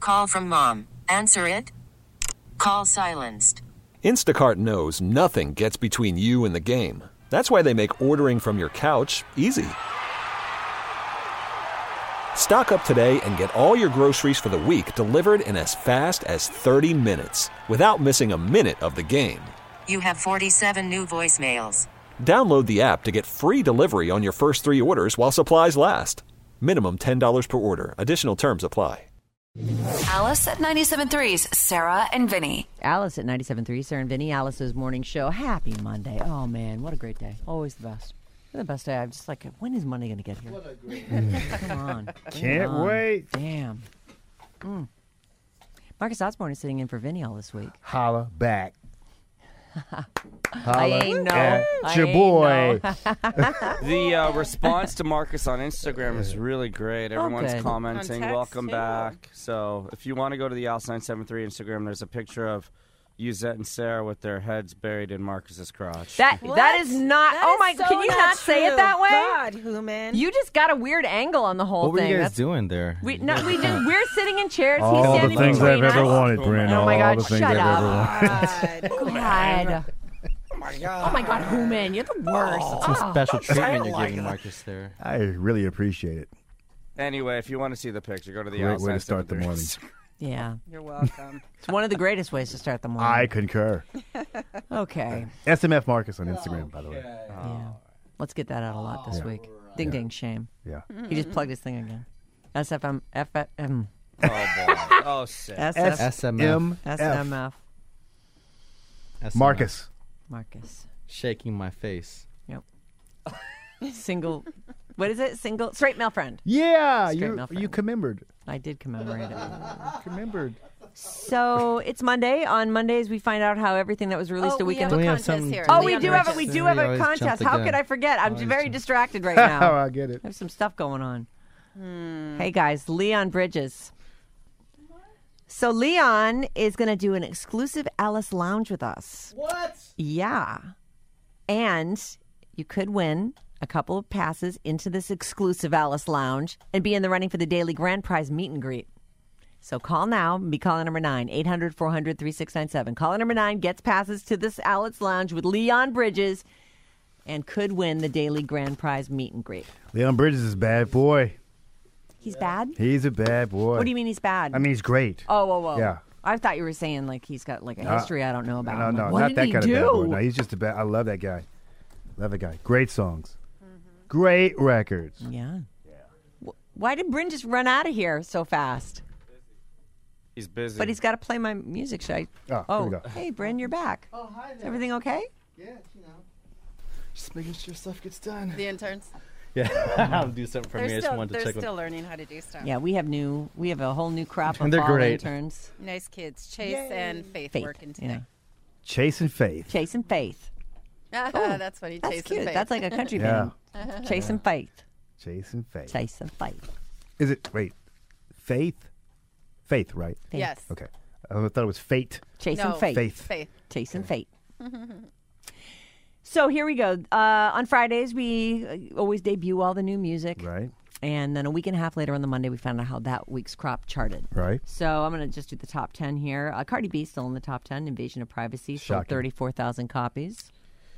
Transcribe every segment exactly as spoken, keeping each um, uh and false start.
Call from mom. Answer it. Call silenced. Instacart knows nothing gets between you and the game. That's why they make ordering from your couch easy. Stock up today and get all your groceries for the week delivered in as fast as thirty minutes without missing a minute of the game. You have forty-seven new voicemails. Download the app to get free delivery on your first three orders while supplies last. Minimum ten dollars per order. Additional terms apply. Alice at ninety-seven point three's Sarah and Vinny. Alice at ninety-seven point three, Sarah and Vinny, Alice's morning show. Happy Monday. Oh, man, what a great day. Always the best. The best day. I'm just like, when is Monday going to get here? What a great day. Come on. Can't Come on. wait. Damn. Mm. Marcus Osborne is sitting in for Vinny all this week. Holla back. I ain't know. at I your ain't boy. know. The uh, response to Marcus on Instagram is really great. Everyone's good. commenting, On text, welcome too. back. So if you want to go to the Alice nine seven three Instagram, there's a picture of Yuzette and Sarah with their heads buried in Marcus's crotch. That That is not. That oh, is my. so Can you not, not say it true. that way? God, who, man? You just got a weird angle on the whole What were thing. you guys That's, doing there? we, no, we just, we're sitting in chairs. He's All the standing things between I've ever us. wanted, Bryn. Oh, my All God, the things shut I've up. ever wanted. God. Oh, my God. Oh, my God, who, man? You're the worst. Some Oh. special treatment you're giving Marcus there. I really appreciate it. Anyway, if you want to see the picture, go to the Great Alice way to nine start the seven three morning. Instagram. Yeah. You're welcome. It's one of the greatest ways to start the morning. I concur. Okay. S M F Marcus on Instagram, by the way. Yeah. Let's get that out a lot this Yeah. week. Ding, ding, shame. Yeah. He just plugged his thing again. S F M, F F M, Oh, boy. Oh, sick. S F, S M F. M S F. M F, S M F. Marcus. Marcus. Shaking my face. Single, what is it? Single, straight male friend. Yeah, Straight you male friend. you commemorated. I did commemorate it. Remembered. So it's Monday. On Mondays, we find out how everything that was released Oh, a we weekend. have a Don't we have contest some- here. Oh, we Leon do have a Bridges. we do We have a always jump contest. the How gun. could I forget? I'm Always very jump- distracted right Oh, now. I get it. I have some stuff going on. Hey guys, Leon Bridges. So Leon is going to do an exclusive Alice Lounge with us. What? Yeah. And you could win a couple of passes into this exclusive Alice Lounge and be in the running for the daily grand prize meet and greet. So call now. Be caller number nine, eight hundred, four hundred, thirty-six ninety-seven. Caller number nine gets passes to this Alice Lounge with Leon Bridges and could win the daily grand prize meet and greet. Leon Bridges is a bad boy. He's bad? He's a bad boy. What do you mean he's bad? I mean, he's great. Oh, whoa, whoa. Yeah. I thought you were saying like he's got like a Uh, history I don't know about. No, I'm no, like, what not did that he kind do? of bad boy. No, he's just a bad. I love that guy. Love that guy. Great songs. Great records. Yeah. Wh- Why did Bryn just run out of here so fast? He's busy. But he's got to play my music. Should I? Oh, here Oh, we go. hey, Bryn, you're back. Oh, hi Is everything okay? Yeah, you know. Just making sure stuff gets done. The interns. Yeah, I'll do something for They're me. I just still, wanted to they're check. still learning how to do stuff. Yeah, we have new. We have a whole new crop of They're fall great. interns. Nice kids. Chase and Faith, Faith, working you today. know. Chase and Faith. Chase and Faith. That's funny. That's Chase cute. and Faith. That's like a country Yeah. band. Chase and Faith. Chase and Faith. Chase and Faith. Is it, wait, Faith? Faith, right? Faith. Yes. Okay. I thought it was Fate. Chase No. and Faith. Faith. Faith. Chase and Fate. So here we go. Uh, on Fridays, we uh, always debut all the new music. Right. And then a week and a half later on the Monday, we found out how that week's crop charted. Right. So I'm going to just do the top ten here. Uh, Cardi B still in the top ten. Invasion of Privacy sold Shocking. thirty-four thousand copies.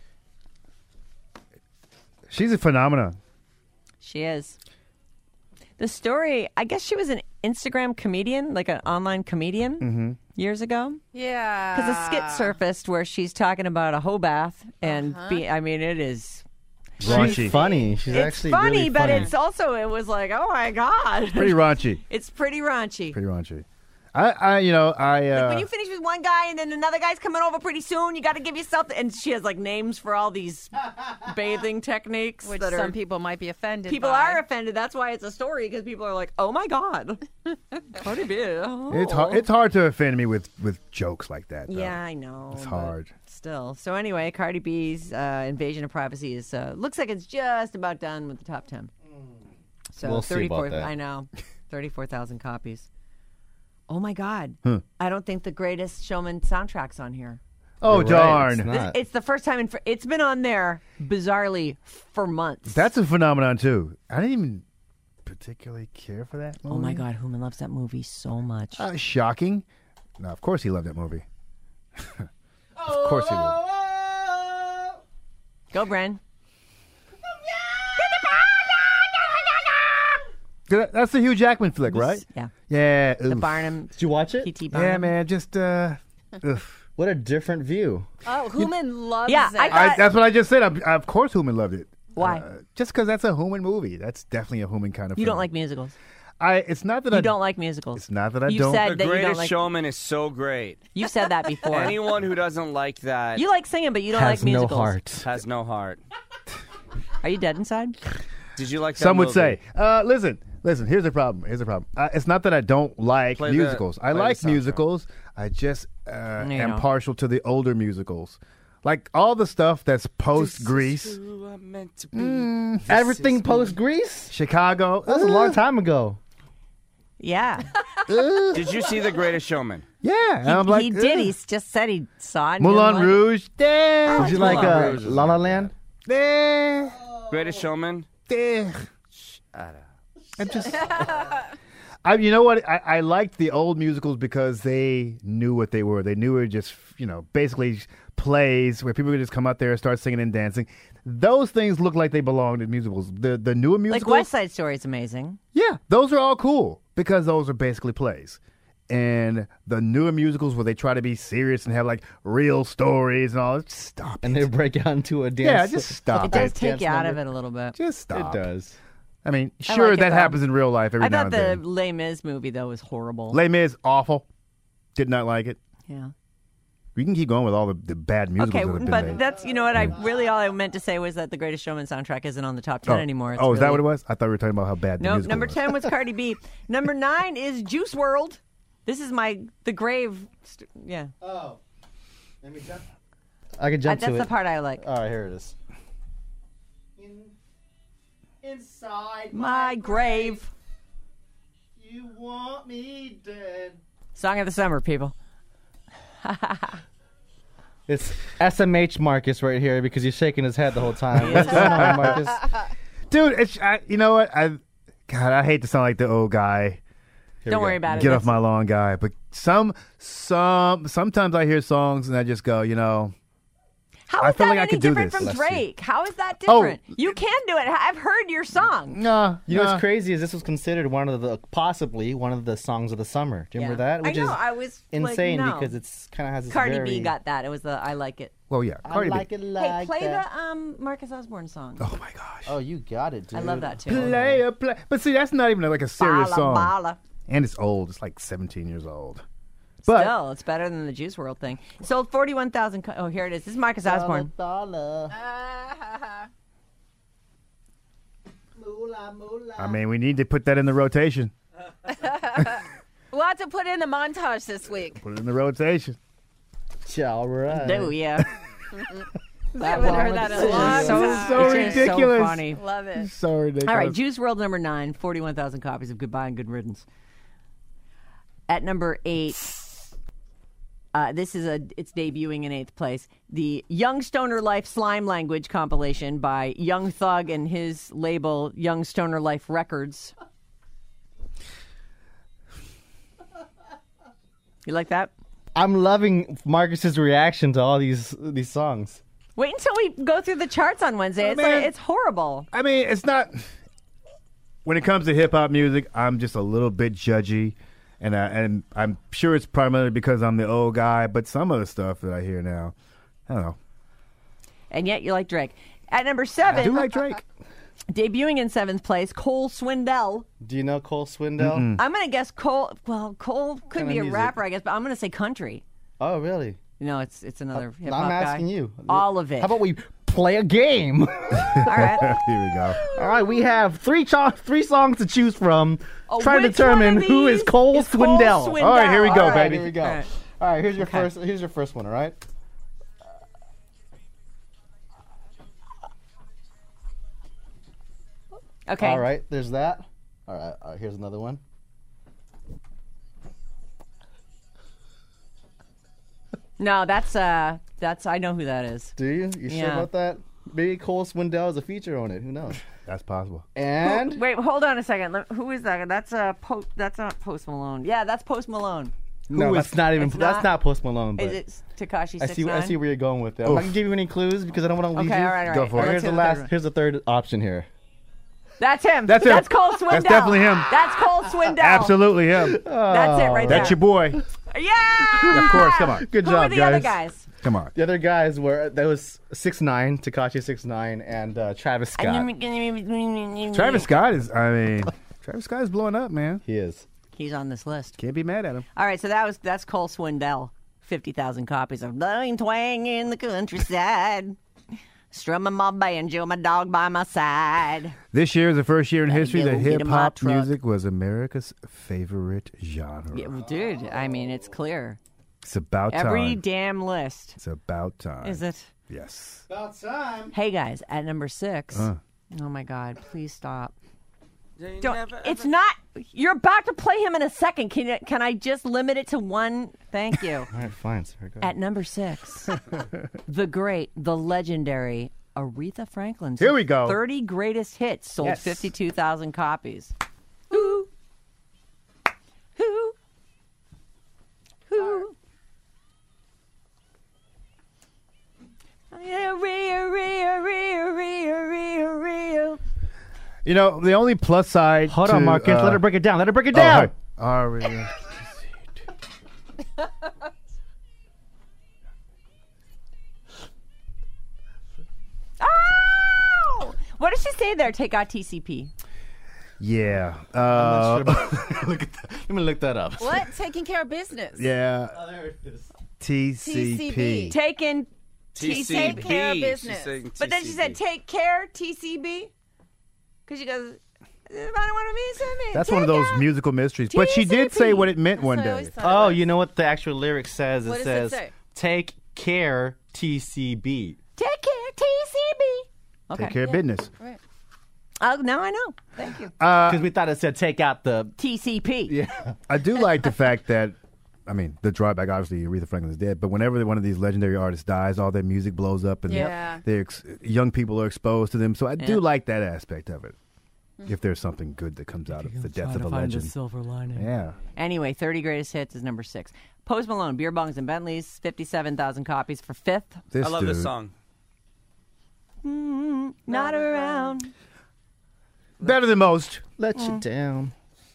She's a phenomenon. She is. The story, I guess she was an Instagram comedian, like an online comedian Mm-hmm. years ago. Yeah. Because a skit surfaced where she's talking about a hoe bath. And, be, I mean, it is... Raunchy. She's funny. She's it's actually funny, really but funny. it's also, it was like, oh my God. Pretty raunchy. It's pretty raunchy. Pretty raunchy. I, I you know, I. Uh, Like when you finish with one guy and then another guy's coming over pretty soon, you got to give yourself. And she has like names for all these bathing techniques, Which that some are, people might be offended people by. are offended. That's why it's a story, because people are like, "Oh my God, Cardi B." Oh. it's hard. It's hard to offend me with, with jokes like that. Though. Yeah, I know. It's but hard. Still. So anyway, Cardi B's uh, Invasion of Privacy is uh, looks like it's just about done with the top ten. So We'll see about thirty-four. that. I know, thirty-four thousand copies. Oh my God! Huh. I don't think the Greatest Showman soundtrack's on here. Oh You're right, darn! it's This- not. it's the first time in. fr- It's been on there bizarrely for months. That's a phenomenon too. I didn't even particularly care for that movie. Oh my God, Human loves that movie so much. Uh, shocking. No, of course he loved that movie. Of course he did. Go, Bren. That- That's the Hugh Jackman flick, right? Yeah. Yeah. The oof. Barnum. Did you watch it? P T Barnum. Yeah, man. Just uh, ugh. What a different view. Oh, Human loves Yeah, it. I I, thought- that's what I just said. I, of course, Human loved it. Why? Uh, just because that's a Human movie. That's definitely a Human kind of. You film. don't like musicals. I. It's not that You I don't like musicals. It's not that I you don't. said The that you don't Greatest like. Showman is so great. You said that before. Anyone who doesn't like that You like singing, but you don't Has like no musicals. heart. has no heart. Are you dead inside? Did you like that Some would movie? say, uh, "Listen, listen. Here's the problem. Here's the problem. Uh, it's not that I don't like Play the- musicals. I play the like soundtrack. musicals. I just uh, You am know. partial to the older musicals, like all the stuff that's post Grease, This is who I'm meant to be. Mm. This Everything is post Grease? Chicago. That was a long time ago. Yeah. Did you see The Greatest Showman? Yeah, and I'm he like, he did. ugh. He just said he saw it. and didn't Moulin like it. Rouge. There. Did you like Moulin uh, Rouge is La La not Land? There. Greatest Showman? There. I don't know. I'm just. I, you know what? I, I liked the old musicals because they knew what they were. They knew it were just, you know, basically plays where people could just come out there and start singing and dancing. Those things look like they belonged in musicals. The the newer Like musicals, West Side Story is amazing. yeah, those are all cool because those are basically plays. And the newer musicals where they try to be serious and have like real stories and all, stop And it. they break out into a dance. Yeah, just stop It does it. take dance you out of number. it a little bit. Just stop. It does. I mean, I sure, like it, that though. happens in real life every I now thought and the then. Les Mis movie though was horrible. Les Mis, awful. Did not like it. yeah. We can keep going with all the, the bad musicals Okay, that have been but made. that's you know what I really all I meant to say was that the Greatest Showman soundtrack isn't on the top ten oh, anymore. It's oh, is that really- what it was? I thought we were talking about how bad the Nope. musical Number was. ten was Cardi B. Number nine is Juice World. This is my the grave. St- yeah, Oh. Let me jump. I can Uh, jump that's to the it. part I like. All right, here it is. In, inside My grave. you want me dead. Song of the summer, people. It's S M H Marcus right here because he's shaking his head the whole time. What's going on, Marcus? Dude, it's I, you know what? I God, I hate to sound like the old guy. Here Don't we worry go. about it. Get That's- off my lawn guy. But some some sometimes I hear songs and I just go, you know, How I is feel that like I any could do different this. from Let's see. Drake? How is that Oh. different? You can do it. I've heard your song. nah. You know nah. what's crazy is this was considered one of the possibly one of the songs of the summer. Do you remember Yeah. that? Which I know. is I was like, insane no. because it's kind of has this Cardi very, B got that. It was the I like it. Well, yeah, Cardi I like B. it like hey, play that. the um Marcus Osborne song. Oh my gosh. Oh, you got it, dude. I love that too. Play a play. But see, that's not even like a serious Bala, song. bala. And it's old. It's like seventeen years old. But Still, it's better than the Juice world thing. Sold forty-one thousand. Co- oh, here it is. This is Marcus Osborne. Dollar, I mean, we need to put that in the rotation. We'll have to put in the montage this week. Put it in the rotation. all right. Oh, yeah. I haven't heard that in a long so, time. so it's just ridiculous. So funny. Love it. So ridiculous. All right, Juice world number nine, forty-one thousand copies of Goodbye and Good Riddance. At number eight, uh, this is a it's debuting in eighth place. The Young Stoner Life Slime Language compilation by Young Thug and his label Young Stoner Life Records. You like that? I'm loving Marcus's reaction to all these these songs. Wait until we go through the charts on Wednesday. Oh, it's man. like, it's horrible. I mean, it's not. When it comes to hip hop music, I'm just a little bit judgy, and I, and I'm sure it's primarily because I'm the old guy. But some of the stuff that I hear now, I don't know. And yet you like Drake. At number I seven, do like Drake. debuting in seventh place, Cole Swindell. Do you know Cole Swindell? I'm going to guess Cole. Well, Cole could Kinda be a music. rapper, I guess, but I'm going to say country. Oh, really? No, it's it's another hip I'm hop guy. asking you. All of it. How about we play a game? All right. Here we go. All right, we have three cho- three songs to choose from. Oh, trying to which one determine of who is these Cole is Cole Swindell. Swindell? All right, here we go, All right, baby. Here we go. All All right. right, here's your Okay. first. Here's your first one. All right. Okay. All right. There's that. All right. All right. Here's another one. No, that's uh, that's I know who that is. Do you? You sure Yeah. about that? Maybe Cole Swindell is a feature on it. Who knows? That's possible. And Wait, hold on a second. Let- Who is that? That's a po- That's not Post Malone. Yeah, that's Post Malone. no, that's not even. it's That's not- not Post Malone. But Is it Tekashi I six see. nine? I see where you're going with that. I'm not gonna give you any clues because I don't want to lead Okay, you. all right, all right. Go for it. Let's Here's hear the third last. one. Here's the third option here. That's him. That's him. That's Cole Swindell. That's definitely him. That's Cole Swindell. Absolutely him. That's it right there. That's your boy. Yeah. Of course, come on. Good Who job, are the guys. other guys? Come on. The other guys were that was six nine, Tekashi six nine, and uh, Travis Scott. Travis Scott is, I mean, Travis Scott is blowing up, man. He is. He's on this list. Can't be mad at him. All right, so that was that's Cole Swindell. Fifty thousand copies of Blowing Twang in the Countryside. Strumming my banjo, my dog by my side. This year is the first year in Gotta history go that get in hip my hop truck. music was America's favorite genre. Yeah, well, dude, I mean, it's clear. It's about Every time. damn list. It's about time. Is it? Yes. About time. Hey, guys, at number six. Uh. Oh, my God. Please stop. They Don't, never, it's ever- not. You're about to play him in a second. Can, you, can I just limit it to one? Thank you. All right, fine. Sorry, go At number six, the great, the legendary Aretha Franklin's Here we go. thirty greatest hits sold Yes. fifty-two thousand copies. Who? Who? Who? Real, real, real, real, real, real. You know, the only plus side. Hold to, on, Marcus. uh, Let her break it down. Let her break it oh, down. hi. Aria. Oh! What did she say there? Take out T C P. Yeah. I'm Uh, not sure about- look at that. Let me look that up. What? Taking care of business. yeah. Oh, there it is. T C P. T C B. Taking T C B. Take care of She's business. saying But then she T C B. said, take care, T C B. Because she goes, I don't want to be something. That's one of those musical mysteries. But she did say what it meant one That's what I day. always thought it Oh, was. you know what the actual lyric says? What it does it says, say? "Take care, T C B." Take care, T C B. Okay. Take care of business. Oh, now I know. Thank you. Uh, Because we thought it said "take out the." T C P. Yeah. I do like the fact that, I mean, the drawback, obviously, Aretha Franklin is dead, but whenever one of these legendary artists dies, all their music blows up and Yeah. they're ex- young people are exposed to them. So I do Yeah. like that aspect of it. If there's something good that comes out of the death of a legend. silver lining. Yeah. Anyway, thirty greatest hits is number six. Post Malone, Beer Bongs and Bentleys, fifty-seven thousand copies for fifth. This I love dude, this song. Mm, not around. Better than most. Let you down.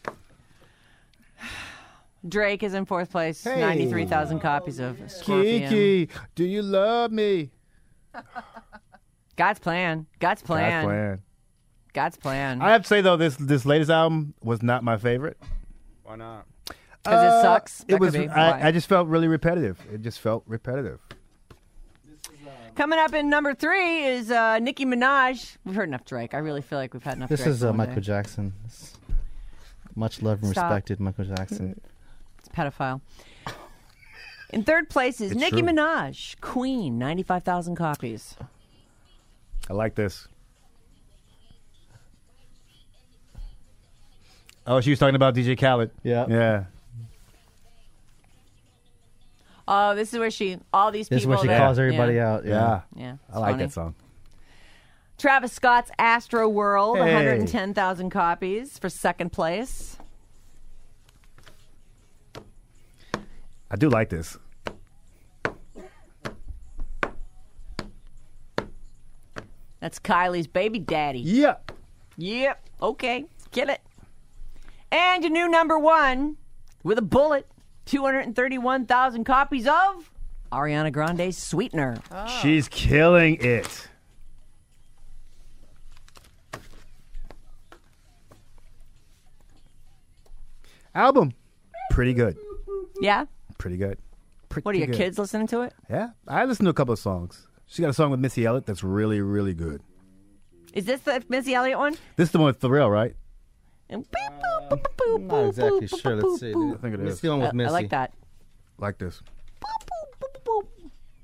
Drake is in fourth place, Hey. ninety-three thousand copies of Scorpion. Kiki, do you love me? God's plan. God's plan. God's plan. God's plan. I have to say, though, this this latest album was not my favorite. Why not? Because it sucks. That It was. could be. Why? I, I just felt really repetitive. It just felt repetitive. Coming up in number three is uh, Nicki Minaj. We've heard enough Drake. I really feel like we've had enough This Drake. is uh, for one Michael day. Jackson. It's much loved and Stop. respected Michael Jackson. It's pedophile. In third place is It's Nicki true. Minaj. Queen, ninety-five thousand copies. I like this. Oh, she was talking about D J Khaled. Yeah. Yeah. Oh, this is where she, all these This is people. where she that- calls everybody yeah. out. Yeah. Yeah, I like funny. that song. Travis Scott's Astro World, Hey. one hundred ten thousand copies for second place. I do like this. That's Kylie's Baby Daddy. Yeah. Yep. Okay. Get it. And your new number one with a bullet, two hundred thirty-one thousand copies of Ariana Grande's Sweetener. She's killing it. Album. Pretty good. Yeah? Pretty good. Pretty What are your good. kids listening to it? Yeah. I listened to a couple of songs. She got a song with Missy Elliott that's really, really good. Is this the Missy Elliott one? This is the one with Pharrell, right? And beep, boop, boop, boop, I'm boop, not exactly boop, sure. boop, Let's see. boop, I think it It's is. the one with I, Missy. I like that. Like this. Boop, boop, boop, boop.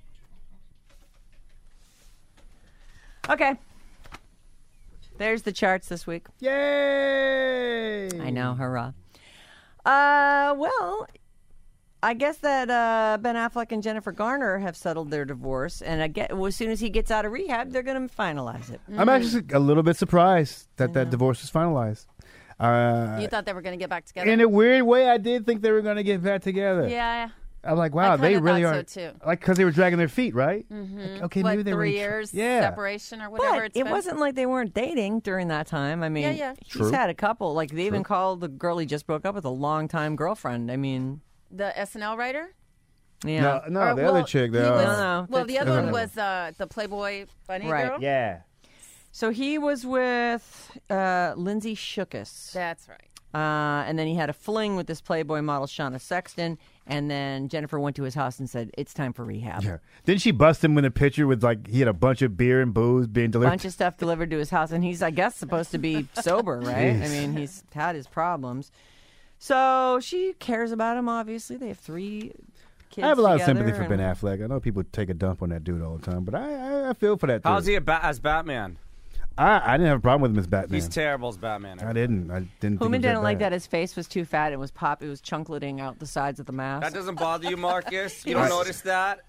Okay. There's the charts this week. Yay! I know, hurrah. Uh, well, I guess that uh, Ben Affleck and Jennifer Garner have settled their divorce, and I get, well, as soon as he gets out of rehab, they're going to finalize it. I'm actually a little bit surprised that that divorce was finalized. Uh, You thought they were going to get back together? in a weird way, I did think they were going to get back together. Yeah. I'm like, wow, I they kinda really thought are. so, too. Like, because they were dragging their feet, right? Mm-hmm. Like, okay, What, maybe they were. three in tr- years yeah. separation or whatever But it's it been? wasn't like they weren't dating during that time. I mean, Yeah, yeah. he's True. had a couple. Like, they even called the girl he just broke up with a longtime girlfriend. I mean, The S N L writer? yeah. No, no, Or, the well, other chick. he The, was- uh, No, no, Well, the that's- other no, one no. was uh, the Playboy bunny Right. girl. yeah. So he was with uh, Lindsay Shookus. That's right. Uh, and then he had a fling with this Playboy model, Shauna Sexton. And then Jennifer went to his house and said, it's time for rehab. Yeah. Didn't she bust him with a picture with, like, he had a bunch of beer and booze being delivered? Bunch of stuff delivered to his house. And he's, I guess, supposed to be sober, right? Jeez. I mean, he's had his problems. So she cares about him, obviously. They have three kids I have a lot of together, sympathy for Ben and- Affleck. I know people take a dump on that dude all the time, but I, I, I feel for that dude. How's he a ba- as Batman? I, I didn't have a problem with him as Batman. He's terrible as Batman. I didn't. I didn't. think he Human was didn't like bad. that his face was too fat. It was pop. It was chunkleting out the sides of the mask. That doesn't bother you, Marcus? You don't I- notice that?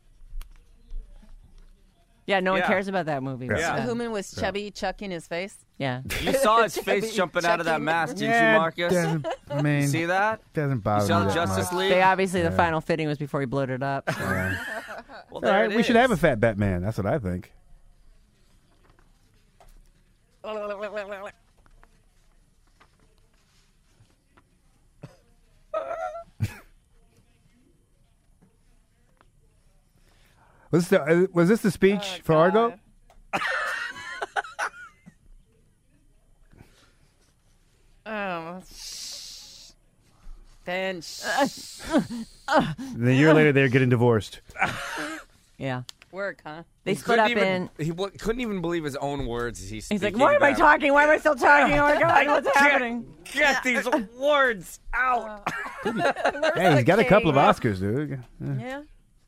yeah, no one Yeah. cares about that movie. It Yeah. was, uh, Human was chubby chucking his face. yeah. You saw his face jumping out of that mask, didn't Yeah, you, Marcus? Doesn't, I mean, See that? doesn't You bother saw me the that Justice much. League? They obviously the final fitting was before he bloated up. so. Well, All there right, it we should is. have a fat Batman. That's what I think. Was this the, uh, was this the speech for Argo? Oh, shh. Ben, shh. Then a year later, they're getting divorced. Yeah. Work, huh? They He split couldn't up even, in. He w- couldn't even believe his own words. As he's He's like, speaking why am I back. talking? Why am I still talking? Oh my God, what's happening? Get these words out. Hey, he's got a couple of Oscars, dude. Yeah.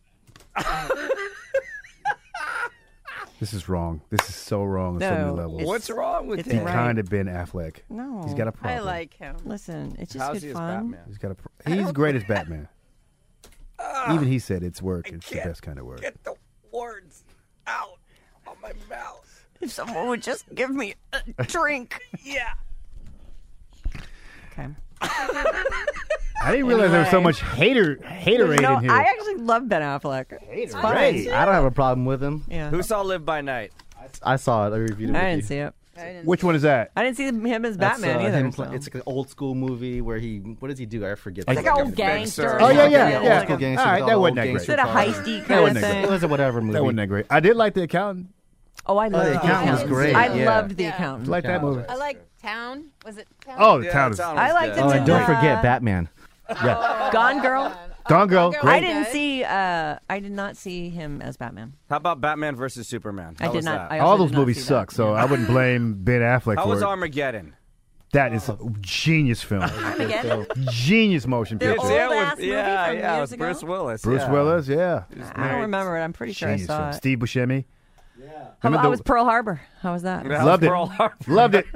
This is wrong. This is so wrong on so many No, levels. it's- What's wrong with it's He him? right. kind of Ben Affleck. No. He's got a problem. I like him. Listen, it's just How's good he as fun. Batman? He's got a. Pro- he's great as Batman. Even he said it's work. It's the can't best kind of work. Get the words out of my mouth. If someone would just give me a drink. Yeah. Okay. I didn't realize there was so much hater haterade No, in here. I actually love Ben Affleck. It's fun. Great. I don't have a problem with him. Yeah. Who saw Live by Night? I saw it. I reviewed it. I with didn't you. see it. I didn't Which one is that? I didn't see him as That's, Batman uh, either. him so. pla- It's like an old school movie where he. What does he do? I forget. Like It's the like name. old a gangster. fixer. Oh, yeah, yeah, Yeah, yeah. old school gangster. All right, with that all wasn't old that gangster great. Is it a fights. heisty That kind wasn't of that thing? It was a whatever movie. That wasn't that great. I did like The Accountant. Oh, I love The The Accountant was Accountant. great, I yeah. loved The Yeah. Accountant. Like that movie. I like Town. Was it Town? Oh, The Yeah, Town is Town I was liked good. it Oh, too. and don't Uh, forget Batman. yeah. Gone Girl. Gone Girl. Gone Great. I didn't Good. see. Uh, I did not see him as Batman. How about Batman versus Superman? I How did was not. that? I All also those did not movies see that. suck, so Yeah. I wouldn't blame Ben Affleck How for was it. Armageddon? That is a genius film. Armageddon? Genius motion They're picture. old yeah, ass with, movie yeah, from yeah, years with Bruce ago? Willis. Bruce yeah. Willis, yeah. I don't remember it. I'm pretty sure Genius I saw film. it. Steve Buscemi. How, Remember how the- was Pearl Harbor? How was that? That Loved was it. Pearl Harbor. Loved it.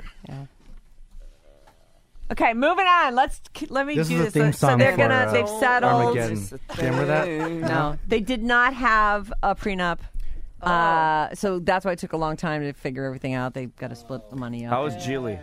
Okay, moving on. Let's let me This do is the this. theme So, so song they're for, gonna. uh, they've settled. Armageddon. Remember that? No, they did not have a prenup. Oh. Uh, so that's why it took a long time to figure everything out. They've got to split the money up. How was Geely?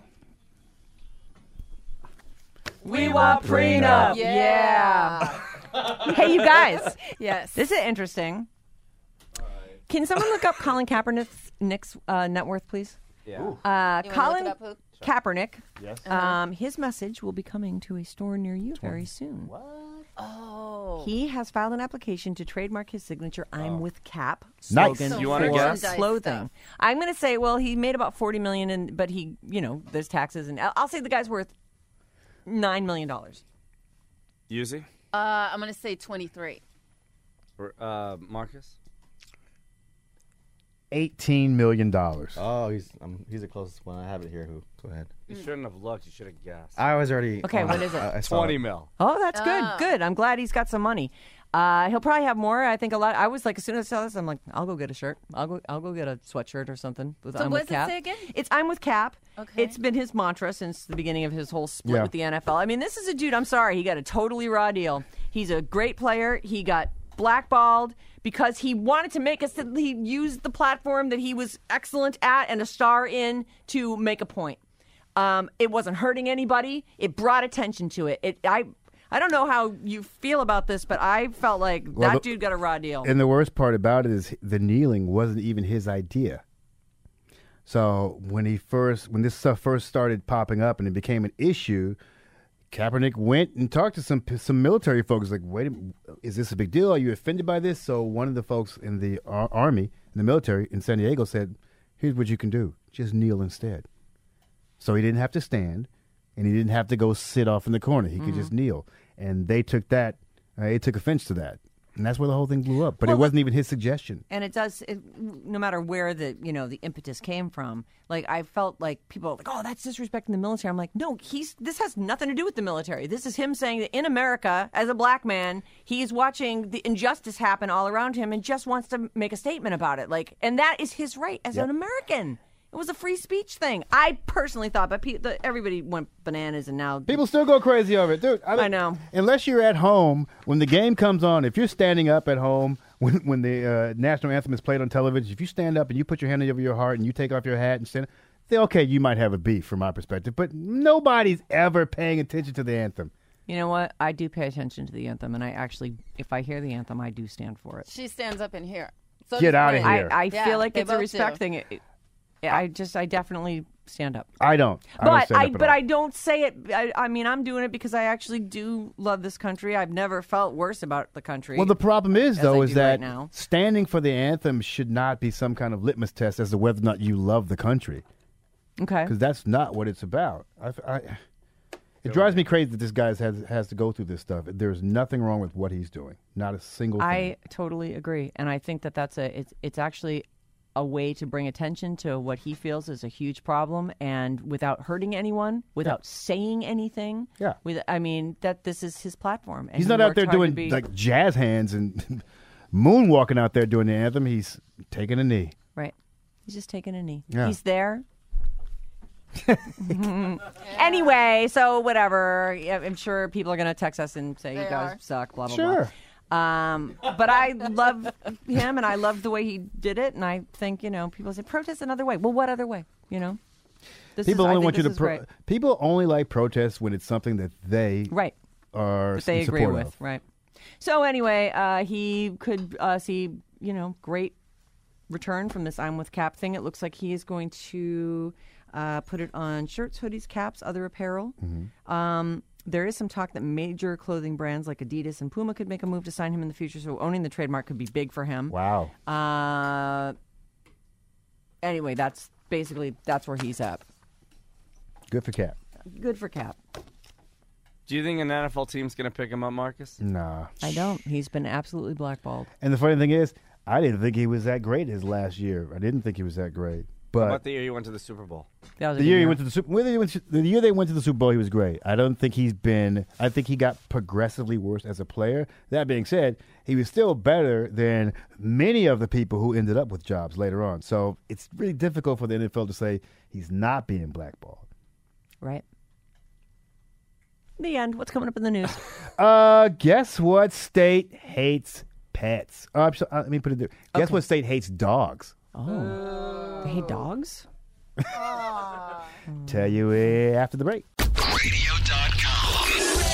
We want prenup. Yeah. Hey, you guys. Yes. This is interesting. Can someone look up Colin Kaepernick's Nick's, uh, net worth, please? Yeah. Uh, You wanna Colin look it up, Poop? Kaepernick. Yes. Um, his message will be coming to a store near you very soon. Oh. He has filed an application to trademark his signature "I'm with Cap" Nice. slogan You wanna for guess? clothing. I'm going to say, well, he made about forty million, and but he, you know, there's taxes, and I'll I'll say the guy's worth nine million dollars. Yuzi? Uh, I'm going to say twenty-three. Or, Uh, Marcus? Eighteen million dollars. Oh, he's um, he's the closest one. I have it here. Who? Go ahead. You shouldn't have looked. You should have guessed. I was already. Okay, uh, what is it? I, I saw twenty it. mil. Oh, that's good. Oh. Good. I'm glad he's got some money. Uh, he'll probably have more. I think a lot. I was like, as soon as I saw this, I'm like, I'll go get a shirt. I'll go. I'll go get a sweatshirt or something. With So I'm what with does it Cap. say again? It's I'm with Cap. Okay. It's been his mantra since the beginning of his whole split Yeah. with the N F L. I mean, this is a dude. I'm sorry, he got a totally raw deal. He's a great player. He got blackballed because he wanted to make us. He used the platform that he was excellent at and a star in to make a point. Um, it wasn't hurting anybody. It brought attention to it. It I. I don't know how you feel about this, but I felt like Well, that the- dude got a raw deal. And the worst part about it is the kneeling wasn't even his idea. So when he first, when this stuff first started popping up and it became an issue, Kaepernick went and talked to some some military folks. Like, wait, a minute, is this a big deal? Are you offended by this? So one of the folks in the ar- army, in the military in San Diego, said, "Here's what you can do: just kneel instead." So he didn't have to stand, and he didn't have to go sit off in the corner. He could just kneel, and they took that. Uh, they took offense to that. And that's where the whole thing blew up. But Well, it wasn't even his suggestion. And it does, it, no matter where the you know the impetus came from. Like I felt like people are like, oh, that's disrespecting the military. I'm like, no, he's this has nothing to do with the military. This is him saying that in America, as a black man, he's watching the injustice happen all around him and just wants to make a statement about it. Like, and that is his right as Yep. an American. It was a free speech thing. I personally thought, but pe- the, everybody went bananas, and now People still go crazy over it, dude. I, I know. Unless you're at home when the game comes on, if you're standing up at home when when the uh, national anthem is played on television, if you stand up and you put your hand over your heart and you take off your hat and stand, then okay, you might have a beef from my perspective, but nobody's ever paying attention to the anthem. You know what? I do pay attention to the anthem, and I actually, if I hear the anthem, I do stand for it. She stands up in here. So Get does outta Bree. here. I, I Yeah, feel like they it's a both respect do. thing. It, it- I just, I definitely stand up. I don't. I don't But stand I, up at but all. I don't say it. I, I mean, I'm doing it because I actually do love this country. I've never felt worse about the country. Well, the problem is, as though, I is do that right now. standing for the anthem should not be some kind of litmus test as to whether or not you love the country, Okay. because that's not what it's about. I, I, it drives me crazy that this guy has has to go through this stuff. There's nothing wrong with what he's doing. Not a single thing. I totally agree, and I think that that's a. It's it's actually a way to bring attention to what he feels is a huge problem, and without hurting anyone, without saying anything. Yeah. With I mean that this is his platform. And He's he not out worked there hard to doing be- like jazz hands and moonwalking out there doing the anthem. He's taking a knee. Right. He's just taking a knee. Yeah. He's there. Anyway, so whatever. Yeah, I'm sure people are going to text us and say They you guys are. suck, blah, blah, Sure. blah. Um, but I love him, and I love the way he did it, and I think, you know, people say, protest another way. Well, what other way, you know? This People is, I only think want you this to. is Pro- great. people only like protests when it's something that they Right. are That they in agree support with, of. right. So anyway, uh, he could uh, see, you know, great return from this I'm with Cap thing. It looks like he is going to uh, put it on shirts, hoodies, caps, other apparel. Mm-hmm. Um, there is some talk that major clothing brands like Adidas and Puma could make a move to sign him in the future, so owning the trademark could be big for him. Wow. Uh, anyway, that's basically, that's where he's at. Good for Cap. Good for Cap. Do you think an N F L team's going to pick him up, Marcus? Nah. I don't. He's been absolutely blackballed. And the funny thing is, I didn't think he was that great his last year. I didn't think he was that great. How But about the year you went to the Super Bowl? That was a the good year he went to the Super, whether he went to, the year they went to the Super Bowl, he was great. I don't think he's been. I think he got progressively worse as a player. That being said, he was still better than many of the people who ended up with jobs later on. So it's really difficult for the N F L to say he's not being blackballed. Right. The end. What's coming up in the news? Uh, guess what state hates pets? Oh, I'm so, uh, let me put it there. Guess Okay. what state hates dogs? Oh. They hate dogs? Tell you uh, after the break. radio dot com.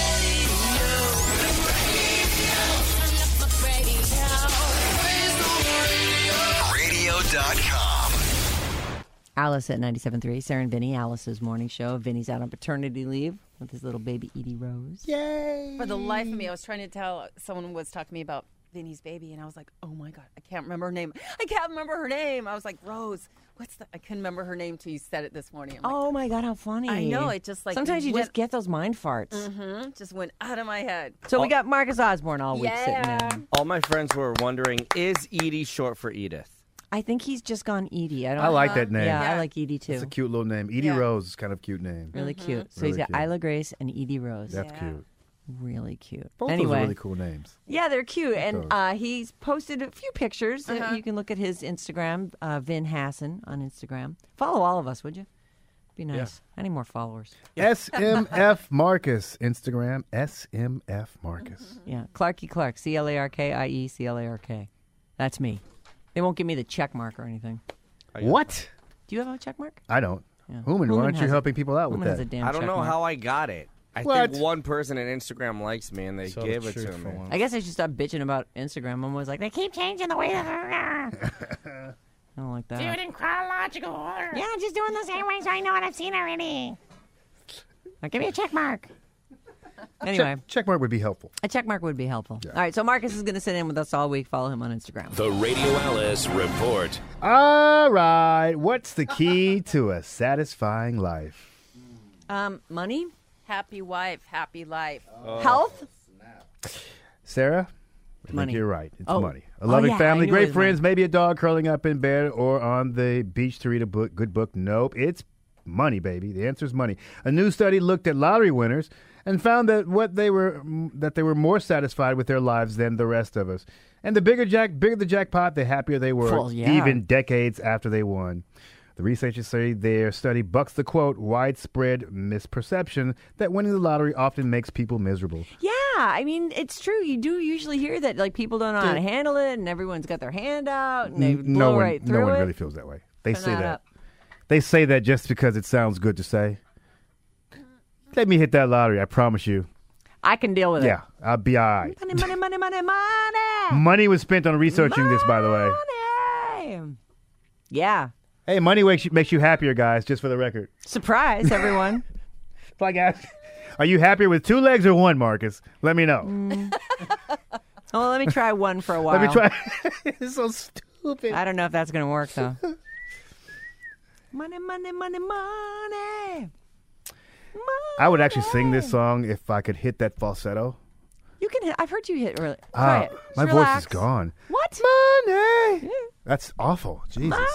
radio dot com. Alice at ninety-seven point three, Sarah and Vinny, Alice's morning show. Vinny's out on paternity leave with his little baby Edie Rose. Yay! For the life of me, I was trying to tell someone was talking to me about Vinny's baby, and I was like, "Oh my god, I can't remember her name. I can't remember her name." I was like, "Rose, what's the?" I couldn't remember her name till you said it this morning. I'm like, Oh my God, how funny. I know, it just, like, Sometimes you went- just get those mind farts. Mhm, just went out of my head. So we got Marcus Osborne all week sitting Yeah. there. All my friends were wondering, is Edie short for Edith? I think he's just gone Edie. I don't I like that name. Yeah, I Yeah. like Edie too. It's a cute little name. Edie Yeah. Rose is kind of a cute name. Really cute. So Really he's got cute. Isla Grace and Edie Rose. That's Yeah. cute. Really cute. Both anyway, those are really cool names. yeah, they're cute. And those. uh, he's posted a few pictures. Uh, Uh-huh. You can look at his Instagram, uh, Vin Hassan on Instagram. Follow all of us, would you? Be nice. I need more followers. S M F Marcus, Instagram, S M F Marcus. Yeah, Clarky Clark, C L A R K I E C L A R K. That's me. They won't give me the check mark or anything. What? Do you have a check mark? I don't. Yeah. Human, why Human aren't you has helping a- people out with Human has a that? damn I don't check know mark. how I got it. I What? think one person at Instagram likes me, and they So gave the it to truth me. for once. I guess I should stop bitching about Instagram. I'm always like, they keep changing the way that I don't like that. Do it in chronological order. Yeah, I'm just doing the same way so I know what I've seen already. Now give me a check mark. Anyway, Check, check mark would be helpful. a check mark would be helpful. All right, so Marcus is going to sit in with us all week. Follow him on Instagram. The Radio Alice Report. All right. What's the key to a satisfying life? Um, money, Happy wife, happy life. health, Sarah? I Money. think you're right. It's Oh. money. A Oh, loving yeah, I family, knew it great was friends, maybe a dog curling up in bed or on the beach to read a book. Good book. Nope. It's money, baby. The answer is money. A new study looked at lottery winners and found that what they were that they were more satified with their lives than the rest of us. And the bigger jack bigger the jackpot, the happier they were, Well, yeah. even decades after they won. The researchers say their study bucks the, quote, widespread misperception that winning the lottery often makes people miserable. Yeah, I mean, it's true. You do usually hear that, like, people don't know how to handle it, and everyone's got their hand out, and they N- blow no one, right through no one it. really feels that way. They Turn say that that. up. They say that just because it sounds good to say. Let me hit that lottery, I promise you. I can deal with Yeah, I'll be all right. it. Money, money, money, money, money. Money was spent on researching this, by the way. Money. Yeah. Hey, money makes you, makes you happier, guys, just for the record. Surprise, everyone. It's like, ask- are you happier with two legs or one, Marcus? Let me know. Oh, let me try one for a while. Let me try. It's so stupid. I don't know if that's going to work, though. Money, money, money, money. I would actually sing this song if I could hit that falsetto. You can hit. I've heard you hit really. Ah, Try it. my Just voice relax. is gone. What? Money. That's awful. Jesus. Money.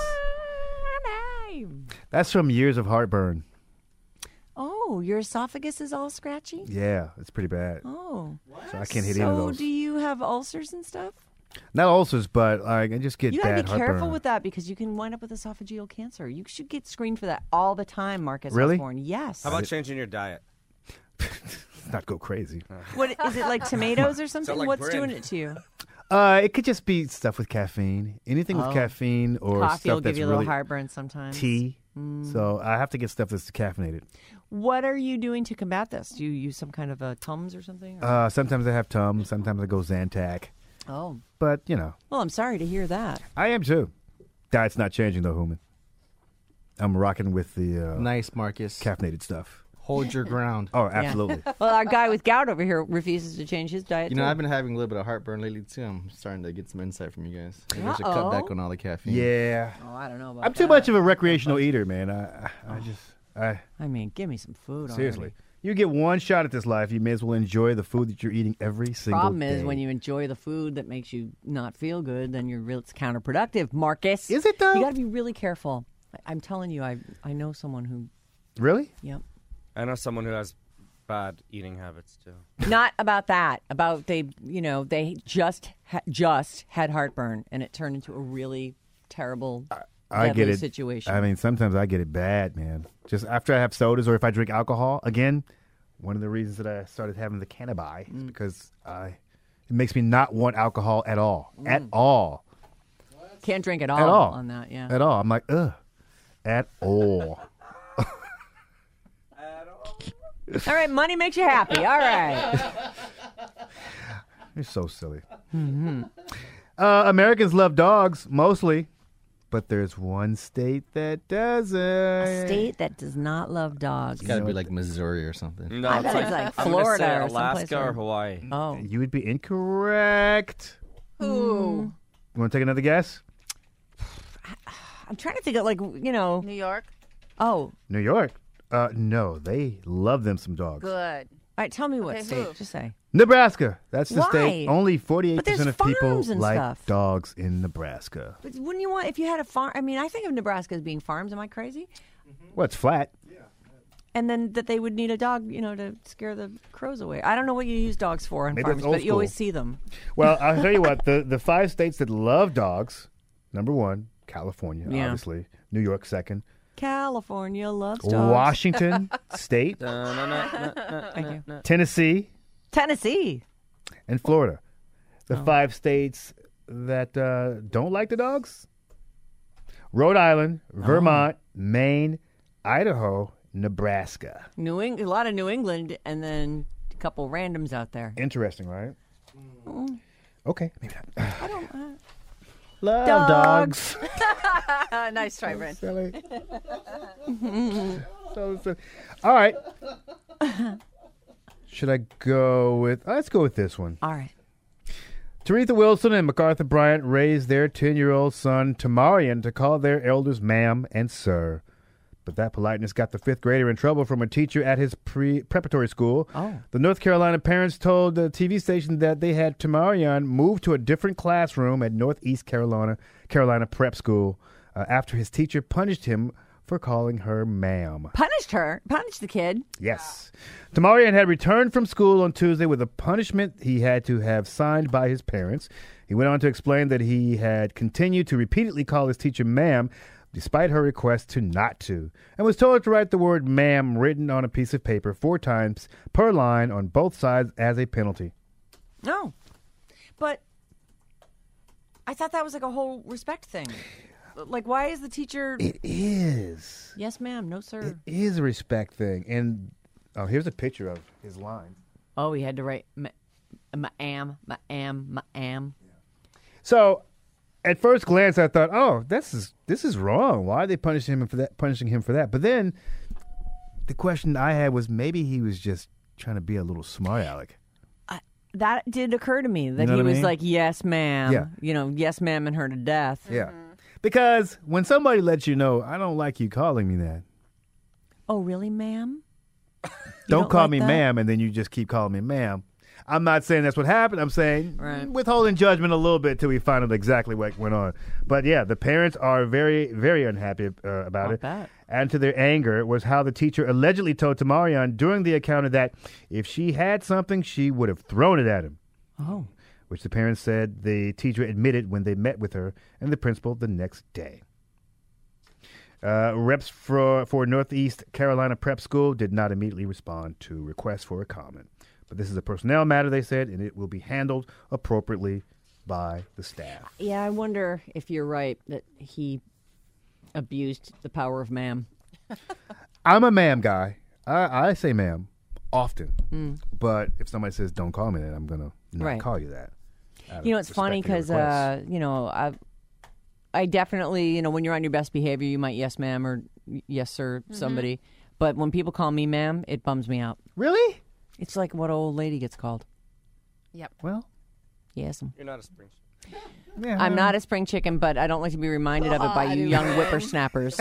That's from years of heartburn. Oh, your esophagus is all scratchy? Yeah, it's pretty bad. Oh. So I can't hit so any of those. do you have ulcers and stuff? Not ulcers, but like I just get You gotta bad be heartburn. careful with that because you can wind up with esophageal cancer. You should get screened for that all the time, Marcus Really? Osborne. Yes. How about changing your diet? Not go crazy. What is it, like tomatoes or something? like What's Bryn. doing it to you? Uh, it could just be stuff with caffeine. Anything Oh. with caffeine or Coffee stuff will that's give you a little really heartburn sometimes. tea. Mm. So I have to get stuff that's caffeinated. What are you doing to combat this? Do you use some kind of a Tums or something? or- Uh, sometimes I have Tums. Sometimes I go Zantac. oh. But you know, Well, I'm sorry to hear that. I am too. Diet's not changing though, Human. I'm rocking with the uh, Nice, Marcus. caffeinated stuff. Hold your ground. Oh, absolutely. Well, our guy with gout over here refuses to change his diet. You know, too. I've been having a little bit of heartburn lately too. I'm starting to get some insight from you guys. Maybe I should Uh-oh. cut back on all the caffeine. Yeah. Oh, I don't know about I'm too that. much of a recreational eater, man. I, I, I just, I I mean, give me some food. seriously. already. You get one shot at this life. You may as well enjoy the food that you're eating every single Problem day. is when you enjoy the food that makes you not feel good, then you're real. It's counterproductive, Marcus. Is it though? You got to be really careful. I, I'm telling you, I I know someone who. Really? Yep. I know someone who has bad eating habits too. Not about that. About they, you know, they just ha- just had heartburn, and it turned into a really terrible, I deadly get it. situation. I mean, sometimes I get it bad, man. Just after I have sodas or if I drink alcohol, again, one of the reasons that I started having the cannabis Mm. is because I it makes me not want alcohol at all. At all. Can't drink at all, At all. on that. Yeah. At all. I'm like, ugh. At all. All right, money makes you happy. All right. You're so silly. Mm-hmm. Uh, Americans love dogs, mostly. But there's one state that doesn't. A state that does not love dogs. It's got to be like Missouri or something. No, I it's bet like, it's like I'm gonna Florida say or someplace Alaska where- or Hawaii. Oh. You would be incorrect. Ooh. You want to take another guess? I'm trying to think of, like, you know. New York. Oh. New York? Uh, no, they love them some dogs. Good. All right, tell me what Okay, state. who? Just say. Nebraska. That's the Why? state. Only forty-eight But there's percent of people farms and like stuff. dogs in Nebraska. But wouldn't you want, if you had a farm? I mean, I think of Nebraska as being farms. Am I crazy? Well, it's flat. And then that they would need a dog, you know, to scare the crows away. I don't know what you use dogs for on Maybe farms, that's old but you always school. see them. Well, I'll tell you what. The, the five states that love dogs, number one, California, Yeah. obviously. New York, second. California loves dogs. Washington State, Thank you. Tennessee, Tennessee. and Florida. The Oh. five states that uh, don't like the dogs: Rhode Island, Vermont, Maine, Idaho, Nebraska. New Eng- a lot of New England, and then a couple randoms out there. Interesting, right? Mm. Okay, maybe not. I don't. Uh, Love Dogs. dogs. Nice try, Brent. Silly. So silly. All right. Should I go with? Let's go with this one. All right. Taretha Wilson and MacArthur Bryant raised their ten-year-old son, Tamarian, to call their elders ma'am and sir. But that politeness got the fifth grader in trouble from a teacher at his pre- preparatory school. Oh. The North Carolina parents told the T V station that they had Tamarian move to a different classroom at Northeast Carolina Carolina Prep School uh, after his teacher punished him for calling her ma'am. Punished her. Punished the kid. Yes. Tamarian had returned from school on Tuesday with a punishment he had to have signed by his parents. He went on to explain that he had continued to repeatedly call his teacher ma'am despite her request to not to, and was told to write the word ma'am written on a piece of paper four times per line on both sides as a penalty. No. But I thought that was like a whole respect thing. Like, why is the teacher... It is. Yes, ma'am. No, sir. It is a respect thing. And oh, here's a picture of his line. Oh, he had to write ma- ma'am, ma'am, ma'am. So, at first glance, I thought, "Oh, this is this is wrong. Why are they punishing him for that? Punishing him for that?" But then, the question I had was, maybe he was just trying to be a little smart aleck. That did occur to me, that You know he what I was mean? like, yes, ma'am. Yeah. You know, yes, ma'am, and her to death. Yeah, because when somebody lets you know, I don't like you calling me that. Oh, really, ma'am? You Don't, call like me that? ma'am, and then you just keep calling me ma'am. I'm not saying that's what happened. I'm saying Right. withholding judgment a little bit till we find out exactly what went on. But yeah, the parents are very, very unhappy uh, about I'll it. bet. And to their anger was how the teacher allegedly told Tamarian during the encounter that if she had something, she would have thrown it at him. Oh. Which the parents said the teacher admitted when they met with her and the principal the next day. Uh, reps for, for Northeast Carolina Prep School did not immediately respond to requests for a comment. But this is a personnel matter, they said, and it will be handled appropriately by the staff. Yeah, I wonder if you're right that he abused the power of ma'am. I'm a ma'am guy. I, I say ma'am often. Mm. But if somebody says don't call me that, I'm going to not Right. call you that. out of You know, it's funny respect because, for your request. uh, you know, I, I definitely, you know, when you're on your best behavior, you might yes, ma'am, or yes, sir, somebody. But when people call me ma'am, it bums me out. Really? It's like what old lady gets called. Yep. Well, yes. You're not a spring. yeah, I'm not a spring chicken, but I don't like to be reminded of it by you young whippersnappers.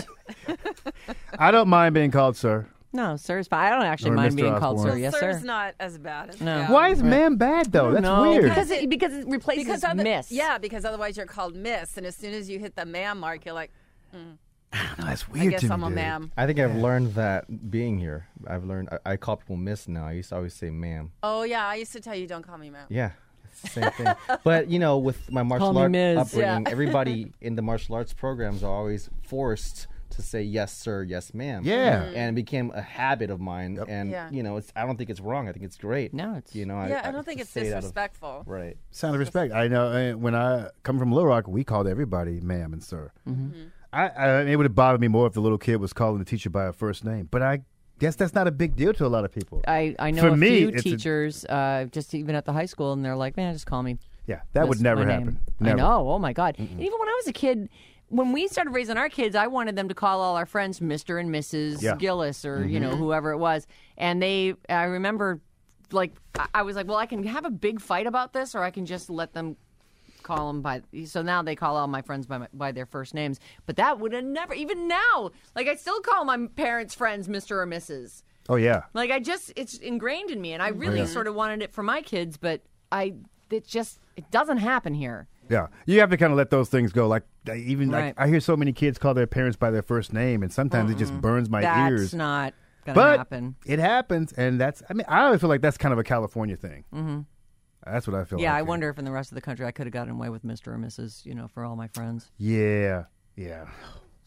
I don't mind being called sir. No, sir's fine. I don't actually Or mind Mister being called Osborne. sir. Yes, Sir's sir. not as bad as No. yeah. Why is ma'am bad, though? That's No, weird. because it, because it replaces Because other, miss. yeah, because otherwise you're called miss, and as soon as you hit the ma'am mark, you're like, mm, No, that's I weird guess to me, I'm a dude. ma'am. I think I've learned that being here. I've learned I, I call people miss now. I used to always say ma'am. Oh yeah, I used to tell you don't call me ma'am. Yeah, it's the same thing. But you know, with my martial Call me art Miz. upbringing, Yeah. everybody in the martial arts programs are always forced to say yes, sir, yes, ma'am. Yeah. and it became a habit of mine. And Yeah. you know, it's I don't think it's wrong. I think it's great. No, it's- you know. I, Yeah, I don't think to it's say it out of- disrespectful. right. Sound of respect. I know. uh, When I come from Little Rock, we called everybody ma'am and sir. Mm-hmm. I, I it would have bothered me more if the little kid was calling the teacher by her first name. But I guess that's not a big deal to a lot of people. I, I know For a me, few it's a- teachers, uh, just even at the high school, and they're like, man, just call me. Yeah, that would That's never my happen. name." Never. I know. Oh my God. And even when I was a kid, when we started raising our kids, I wanted them to call all our friends Mister and Missus Yeah. Gillis, or you know whoever it was. And they, I remember, like I- I was like, well, I can have a big fight about this, or I can just let them call them by. So now they call all my friends by my, by their first names. But that would have never, even now, like I still call my parents' friends Mister or Missus Oh yeah. Like I just, it's ingrained in me, and I really sort of wanted it for my kids, but I, it just, it doesn't happen here. Yeah, you have to kind of let those things go. Like uh, even Right. like I hear so many kids call their parents by their first name, and sometimes it just burns my That's ears. not gonna but happen. it happens, and that's. I mean, I always feel like that's kind of a California thing. Mm-hmm. That's what I feel. Yeah, like I here. wonder if in the rest of the country I could have gotten away with Mister or Missus You know, for all my friends. Yeah, yeah.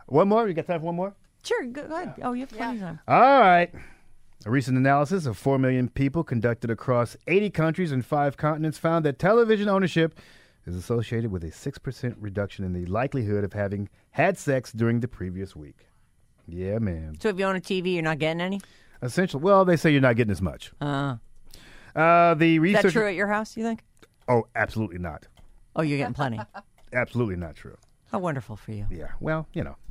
One more? You got time for one more? Sure, go go ahead. Oh, you have plenty of time. All right. A recent analysis of four million people conducted across eighty countries and five continents found that television ownership is associated with a six percent reduction in the likelihood of having had sex during the previous week. Yeah, man. So if you own a T V, you're not getting any? Essential. Well, they say you're not getting as much. Uh, Uh, the is research. that true at your house, you think? Oh, absolutely not. Oh, you're getting plenty. Absolutely not true. How wonderful for you. Yeah. Well, you know.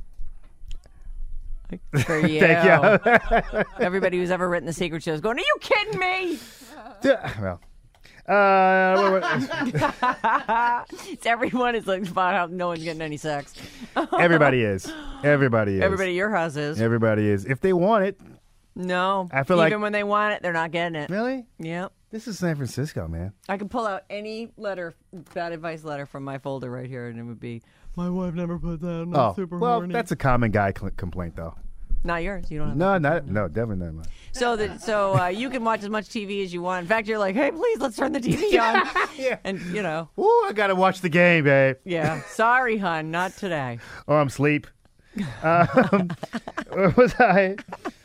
For you. Thank you. Everybody who's ever written The Secret Show is going, are you kidding me? Well. Uh, what- what- It's everyone is like about how no one's getting any sex. everybody is. Everybody is. Everybody at your house is. Everybody is. If they want it. No. I feel Even like- when they want it, they're not getting it. Really? Yep. This is San Francisco, man. I could pull out any letter, bad advice letter from my folder right here, and it would be, my wife never put that in. Oh, super well, horny. that's a common guy cl- complaint, though. Not yours. You don't have No, that. not no, definitely not mine. So that so uh, you can watch as much T V as you want. In fact, you're like, hey, please, let's turn the T V on. Yeah. And, you know. Ooh, I gotta watch the game, babe. Yeah. Sorry, hon, not today. Or I'm asleep. Um, where was I?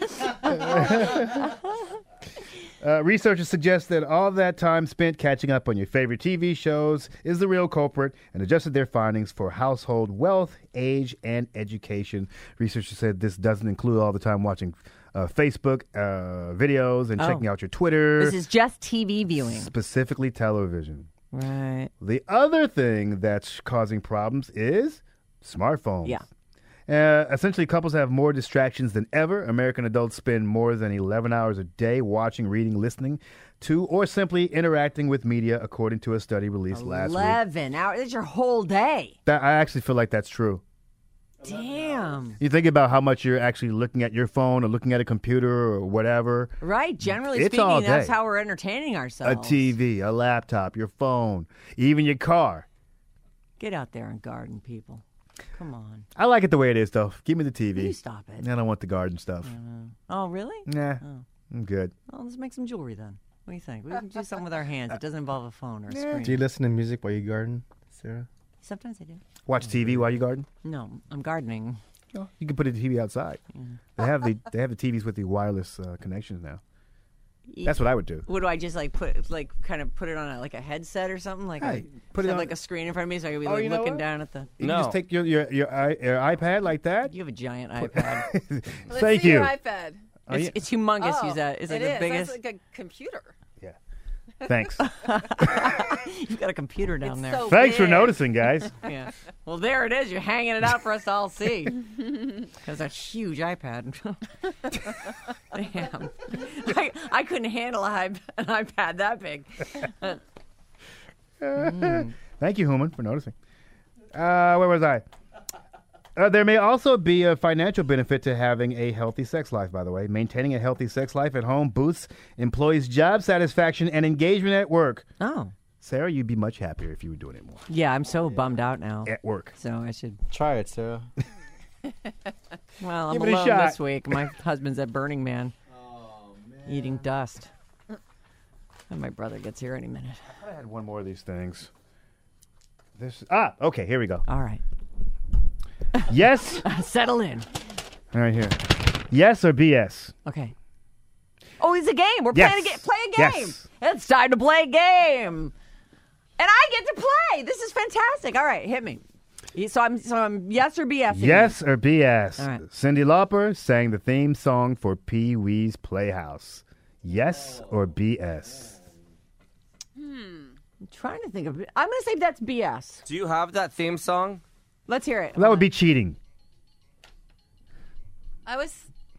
Uh, researchers suggest that all that time spent catching up on your favorite T V shows is the real culprit and adjusted their findings for household wealth, age, and education. Researchers said this doesn't include all the time watching uh, Facebook uh, videos and Oh. checking out your Twitter. This is just T V viewing. Specifically television. Right. The other thing that's causing problems is smartphones. Yeah. Uh, essentially, couples have more distractions than ever. American adults spend more than eleven hours a day watching, reading, listening to, or simply interacting with media, according to a study released last week. eleven hours. That's your whole day. That, I actually feel like that's true. Damn. You think about how much you're actually looking at your phone or looking at a computer or whatever. Right. Generally It's all speaking, that's day. how we're entertaining A ourselves. T V, a laptop, your phone, even your car. Get out there and garden, people. Come on. I like it the way it is, though. Give me the T V. You stop it. I don't want the garden stuff. Oh, really? Nah, Oh. I'm good. Well, let's make some jewelry then. What do you think? We can do something with our hands. It doesn't involve a phone or a screen. Do you listen to music while you garden, Sarah? Sometimes I do. Watch T V while you garden. No, I'm gardening. Oh, you can put the T V outside. They have the they have the T Vs with the wireless uh, connections now. That's what I would do. What do I just like put like kind of put it on a, like a headset or something? Like Hey, a, put it have on- like a screen in front of me so I could be Oh, like you know looking what? down at the. You No. can just take your your your, i- your iPad like that. You have a giant iPad. Let's Thank see you. your iPad. Oh, it's, yeah. it's humongous. Oh, Use that. It's like it the is. biggest. That's like a computer. Yeah. Thanks. You've got a computer down It's there. so Thanks for big. noticing, guys. Yeah. Well, there it is. You're hanging it out for us to all see. Because that huge iPad. Damn. I, I couldn't handle a hi- an iPad that big. Thank you, Human, for noticing. Uh, where was I? Uh, there may also be a financial benefit to having a healthy sex life, by the way. Maintaining a healthy sex life at home boosts employees' job satisfaction and engagement at work. Oh. Sarah, you'd be much happier if you were doing it more Yeah, I'm so bummed out now. at work. So I should. Try it, Sarah. Well, I'm Give it a alone shot. this week. My husband's at Burning Man. Eating dust. And my brother gets here any minute. I had one more of these things. This ah okay, here we go. All right. Yes. Settle in. All right, here. Yes or B S? Okay. Oh, it's a game. We're Yes. playing a game. Play a game. Yes. It's time to play a game. And I get to play. This is fantastic. All right, hit me. So I'm so I'm yes or B S? Yes or B S? All right. Cyndi Lauper sang the theme song for Pee Wee's Playhouse. Yes or B S? I'm trying to think of it. I'm going to say that's B S. Do you have that theme song? Let's hear it. Well, that would be cheating. I was.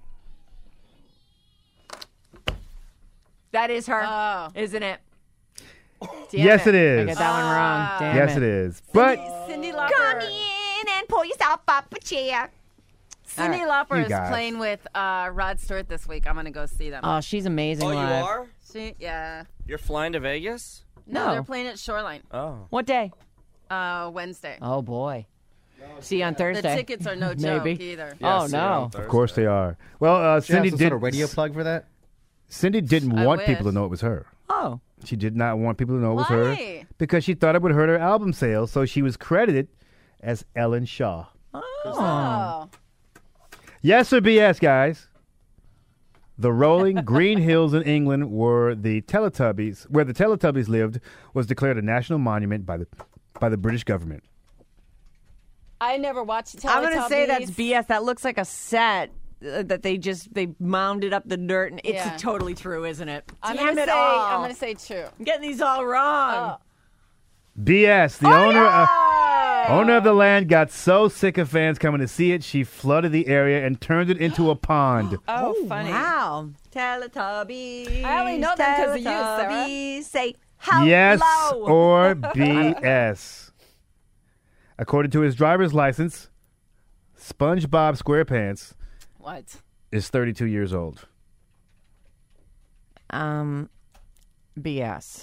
That is her, Oh. isn't it? Damn Yes, it is. I got that one wrong. Damn Yes, it it is. But Cyndi Lauper. Come in and pull yourself up a chair. Cyndi All Lauper You is guys. playing with uh, Rod Stewart this week. I'm gonna go see them. Oh, she's amazing Oh, you live. are? She, yeah. You're flying to Vegas? No, No. they're playing at Shoreline. Oh. What day? Uh, Wednesday. Oh, boy. See you on Thursday. The tickets are no joke Maybe. either. Oh, Yes, no. yeah, on of course they are. Well, uh, Do you have Cindy some did. sort of radio plug for that? Cindy didn't I want wish. people to know it was her. Oh. She did not want people to know it was her Why? because she thought it would hurt her album sales. So she was credited as Ellen Shaw. Oh. Oh. Yes or B S, guys? The rolling green hills in England were the Teletubbies, where the Teletubbies lived, was declared a national monument by the by the British government. I never watched Teletubbies. I'm going to say that's B S. That looks like a set uh, that they just they mounded up the dirt, and it's Yeah. totally true, isn't it? I'm Damn gonna it say all. I'm gonna say true. I'm getting these all wrong. Oh. B S. The owner uh, owner of the land got so sick of fans coming to see it, she flooded the area and turned it into a pond. Oh, funny. Wow. Teletubbies. I only know them 'cause of you, Sarah. Teletubbies. Say hello. Yes or B S. According to his driver's license, SpongeBob SquarePants What? is thirty-two years old. Um, B S.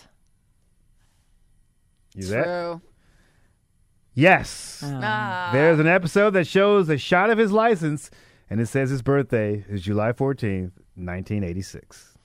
You there? True. Yes. Ah. There's an episode that shows a shot of his license, and it says his birthday is July fourteenth, nineteen eighty-six.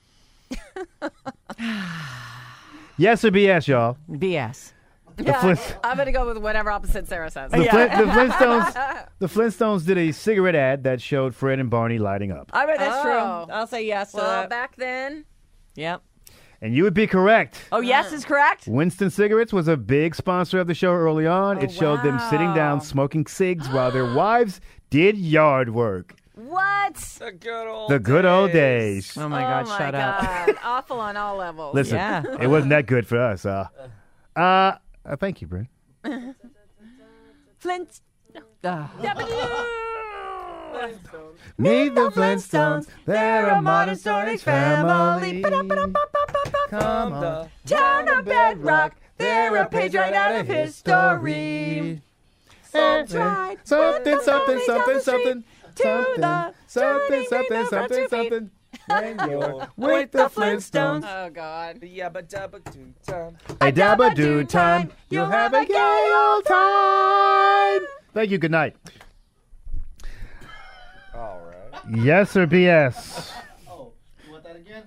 Yes or B S, y'all? B S. Yeah, Flint- I'm gonna go with whatever opposite Sarah says. The, Flint, the Flintstones, the Flintstones did a cigarette ad that showed Fred and Barney lighting up, I bet that's Oh. true. I'll say yes to Well, that. back then, Yep. and you would be correct. Oh, yes is correct? Winston Cigarettes was a big sponsor of the show early on. Oh, it showed them sitting wow. down smoking cigs while their wives did yard work. what? The good old The good old days. Oh, my God, oh my shut up. God. Awful on all levels. Listen, Yeah. it wasn't that good for us. Uh, uh, uh thank you, Brent. Flint. Uh, Meet the Flintstones. They're a modern Stone family. Come on. Town of Bedrock. They're a page right out of history. And Something, something, something, something, something, to something, the something, turning something, green something, over two something. When you're with the Flintstones. Oh God. Yabba dabba doo time. A dabba do time. You'll have a gay old time. Thank you. Good night. All right. Yes or B S? Oh, you want that again?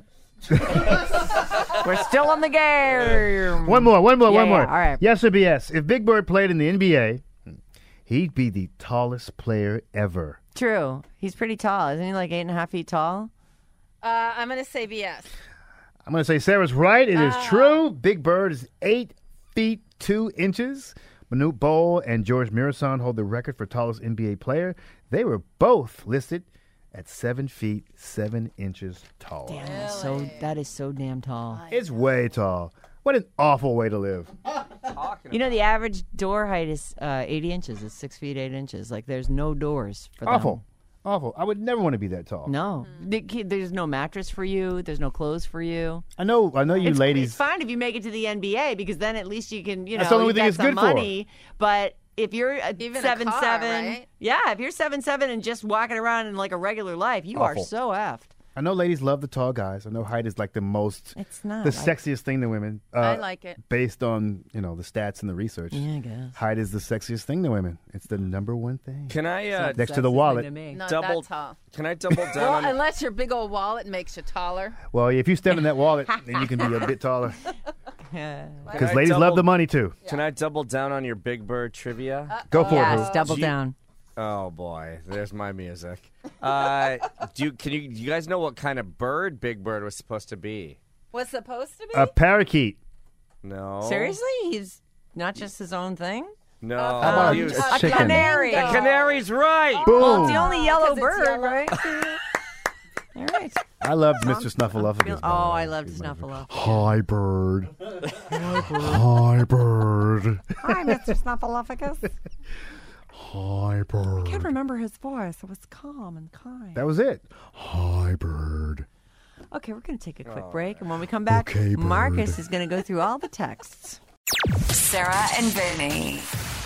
We're still on the game. One more, one more, Yeah, one more. yeah, all right. Yes or B S? If Big Bird played in the N B A, he'd be the tallest player ever. True. He's pretty tall. Isn't he like eight and a half feet tall? Uh, I'm gonna say B S. I'm going to say Sarah's right. It is Ah. true. Big Bird is eight feet two inches. Manute Bol and George Mirasan hold the record for tallest N B A player. They were both listed at seven feet seven inches tall. Damn, that's so that is so damn tall. It's way tall. What an awful way to live. You know, the average door height is uh, eighty inches. It's six feet eight inches. Like there's no doors for them. Awful. Awful. I would never want to be that tall. No, The ki- there's no mattress for you. There's no clothes for you. I know. I know you it's, ladies. It's fine if you make it to the N B A because then at least you can, you know, That's the only you thing got it's some good for. money. But if you're a Even a seven car, seven, right? yeah, if you're seven seven and just walking around in like a regular life, you Awful. are so effed. I know ladies love the tall guys. I know height is like the most, It's not. the I- sexiest thing to women. Uh, I like it. Based on, you know, the stats and the research. Yeah, I guess. Height is the sexiest thing to women. It's the number one thing. Can I uh, Next to the wallet. Not double? that tall. Can I double down Well, on? unless your big old wallet makes you taller. Well, if you stand in that wallet, then you can be a bit taller. Can Because I ladies double- love the money, too. Can I double down on your Big Bird trivia? Go for it, Yes, Hoo. double Do you- down. Oh boy, there's my music. Uh, do you, can you do you guys know what kind of bird Big Bird was supposed to be? Was supposed to be? A parakeet. No. Seriously, he's not just his own thing. No. How about he a was- A chicken? canary. The canary's right. Boom. Well, it's the only yellow 'Cause it's bird, yellow. right? All right. I loved Mister Snuffleupagus. Oh, I loved Snuffleupagus. Hi, bird. Hi, bird. Hi, Mister Snuffleupagus. Hi, bird. Can't remember his voice. It was calm and kind. That was it. Hi, bird. Okay, we're going to take a quick break, and when we come back, Okay, bird. Marcus is going to go through all the texts. Sarah and Vinny.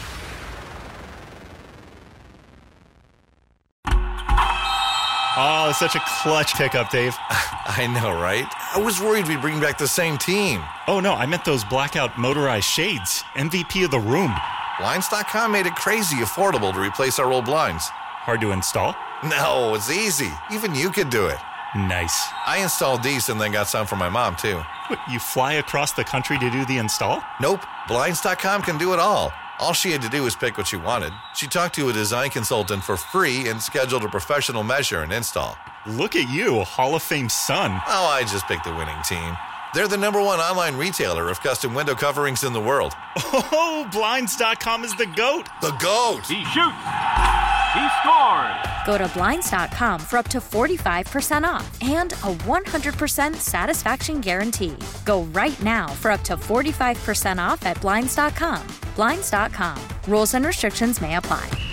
Oh, such a clutch pickup, Dave. I know, right? I was worried we'd bring back the same team. Oh, no, I meant those blackout motorized shades. M V P of the room. Blinds dot com made it crazy affordable to replace our old blinds. Hard to install? No, it's easy. Even you could do it. Nice. I installed these and then got some for my mom, too. What, you fly across the country to do the install? Nope. Blinds dot com can do it all. All she had to do was pick what she wanted. She talked to a design consultant for free and scheduled a professional measure and install. Look at you, Hall of Fame son. Oh, I just picked the winning team. They're the number one online retailer of custom window coverings in the world. Oh, Blinds dot com is the GOAT. The GOAT. He shoots. He scored. Go to Blinds dot com for up to forty-five percent off and a one hundred percent satisfaction guarantee. Go right now for up to forty-five percent off at Blinds dot com. Blinds dot com. Rules and restrictions may apply.